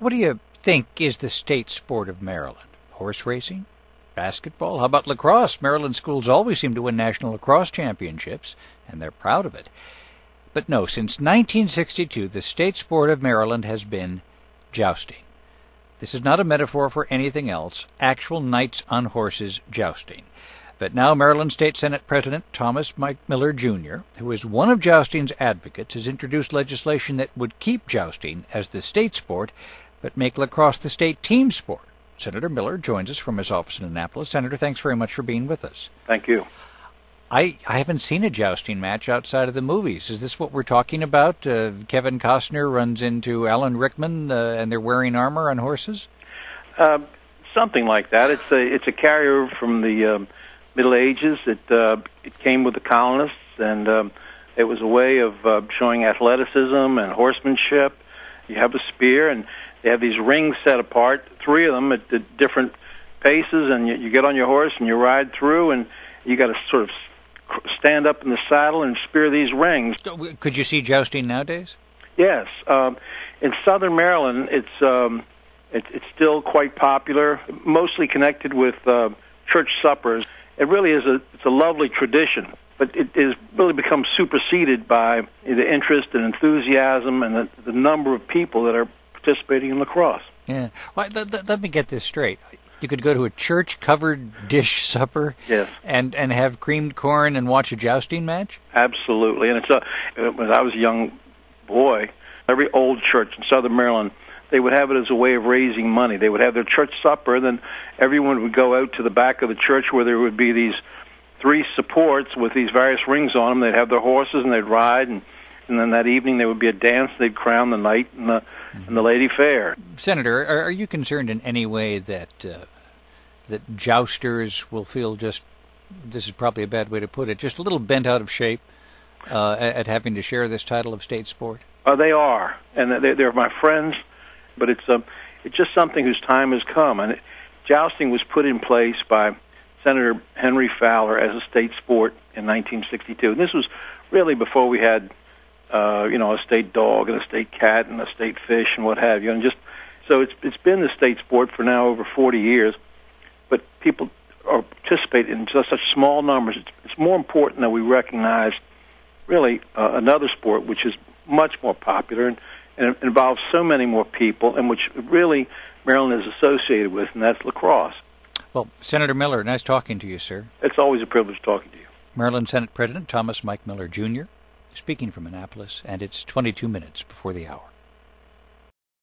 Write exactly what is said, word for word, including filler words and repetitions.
What do you think is the state sport of Maryland? Horse racing? Basketball? How about lacrosse? Maryland schools always seem to win national lacrosse championships, and they're proud of it. But no, since nineteen sixty-two, the state sport of Maryland has been jousting. This is not a metaphor for anything else, actual knights on horses jousting. But now Maryland State Senate President Thomas Mike Miller, Junior, who is one of jousting's advocates, has introduced legislation that would keep jousting as the state sport, but make lacrosse the state team sport. Senator Miller joins us from his office in Annapolis. Senator, thanks very much for being with us. Thank you. I, I haven't seen a jousting match outside of the movies. Is this what we're talking about? Uh, Kevin Costner runs into Alan Rickman, uh, and they're wearing armor on horses? Uh, something like that. It's a it's a carryover from the um, Middle Ages. It uh, it came with the colonists, and um, it was a way of uh, showing athleticism and horsemanship. You have a spear, and they have these rings set apart, three of them at, at different paces, and you, you get on your horse and you ride through, and you got to sort of stand up in the saddle and spear these rings. Could you see jousting nowadays? Yes. Um, in southern Maryland, it's um, it, it's still quite popular, mostly connected with uh, church suppers. It really is a it's a lovely tradition, but it has really become superseded by the interest and enthusiasm and the, the number of people that are participating in lacrosse. Yeah. Well, let, let, let me get this straight. You could go to a church-covered dish supper, yes, and, and have creamed corn and watch a jousting match? Absolutely. And it's a, when I was a young boy, every old church in southern Maryland, they would have it as a way of raising money. They would have their church supper, and then everyone would go out to the back of the church where there would be these three supports with these various rings on them. They'd have their horses, and they'd ride, and, and then that evening there would be a dance. They'd crown the knight and the, mm-hmm. and the lady fair. Senator, are, are you concerned in any way that uh, that jousters will feel just, this is probably a bad way to put it, just a little bent out of shape uh, at, at having to share this title of state sport? Uh, they are, and they're, they're my friends, but it's um, it's just something whose time has come. And it, jousting was put in place by Senator Henry Fowler as a state sport in nineteen sixty-two. And this was really before we had, uh, you know, a state dog and a state cat and a state fish and what have you. And just so it's it's been the state sport for now over forty years. But people are participate in just such small numbers. It's, it's more important that we recognize really uh, another sport which is much more popular and, and it involves so many more people, and which really Maryland is associated with, and that's lacrosse. Well, Senator Miller, nice talking to you, sir. It's always a privilege talking to you. Maryland Senate President Thomas Mike Miller, Junior, speaking from Annapolis, and it's twenty-two minutes before the hour.